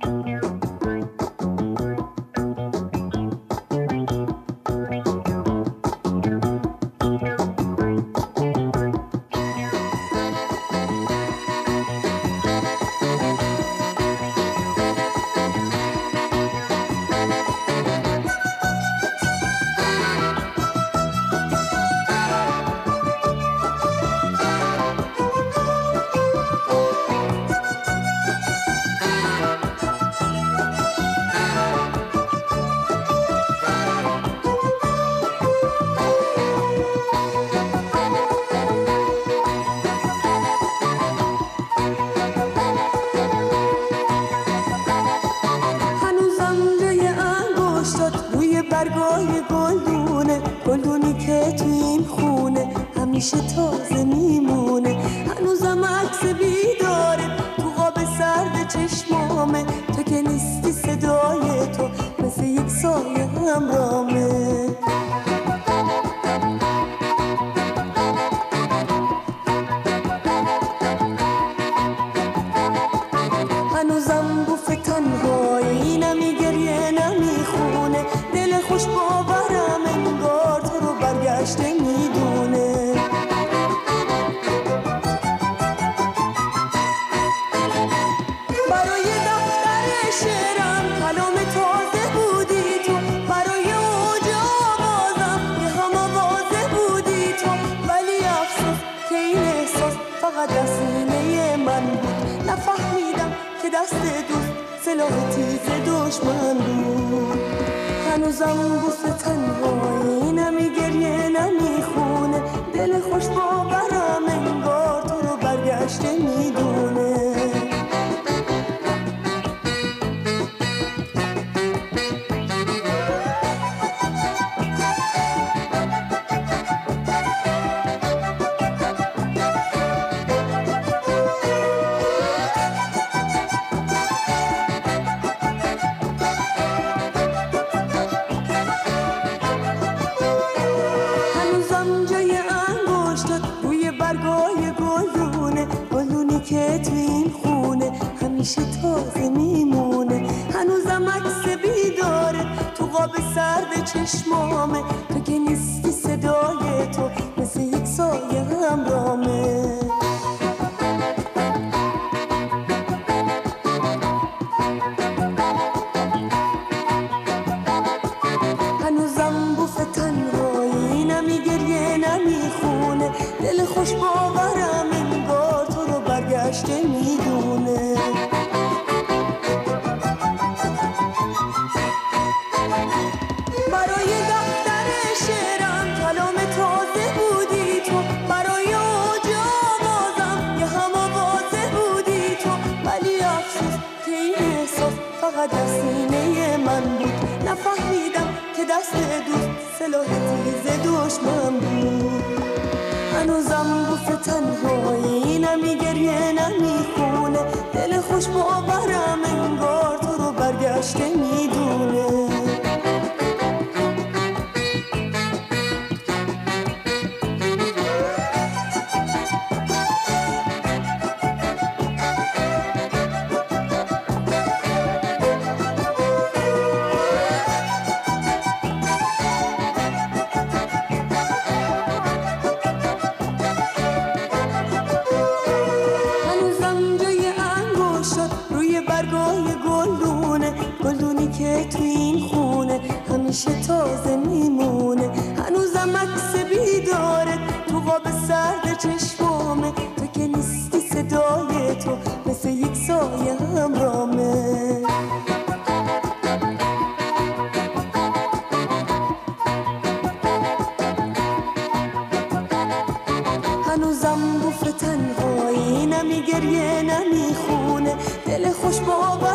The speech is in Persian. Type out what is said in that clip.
برگای گلدونه، گلدونی که تو این خونه همیشه تازه میمونه. هنوزم عکس بیداره تو قاب سرد چشمامه، تو که نیستی صدای تو مثل یک سایه همرامه. هنوزم بوف تنهایی، نمیگریه نمیخونه، دل خوش باورم انگار تو رو برگشته میدونه. برای دفتر شعرم کلام تازه بودی تو، برای اوج آوازم یه هم آوازه بودی تو، ولی افسوس که این احساس فقط دست سینه من بود. نفهمیدم که دست دوست سلاح تیز دشمن بود. هنوزم بوس تنهایی، نمیگریه نمیخونه، دل خوش باورم انگار تو رو برگشته میدونه. برگای گلدونه، گلدونی که تو این خونه همیشه تازه میمونه. هنوزم عکس بیداره تو قاب سرد چشمامه، تو که نیستی صدای تو مثل یک سایه همرامه. هنوزم بوف تنهایی، نمیگریه نمیخونه، دل خوش باورم انگار تو رو برگشته میدونه. برای دفتر شعرم کلام تازه بودی تو، برای اوج آوازم یه هم آوازه بودی تو، ولی افسوس که این احساس فقط از سینه من بود. نفهمیدم که دست دوست سلاح تیز دشمن بود. هنوزم بوف تنهایی، نمیگریه نمیخونه، دل خوش باورم انگار تو رو برگشته میدونه. برگای گلدونه، گلدونی که تو این خونه همیشه تازه میمونه. هنوزم عکس بیداره تو قاب سرد چشمامه، تو که نیستی صدای تو مثل یک سایه همرامه. هنوزم بوف تنهایی، نمیگریه نمیخونه، دل خوش باور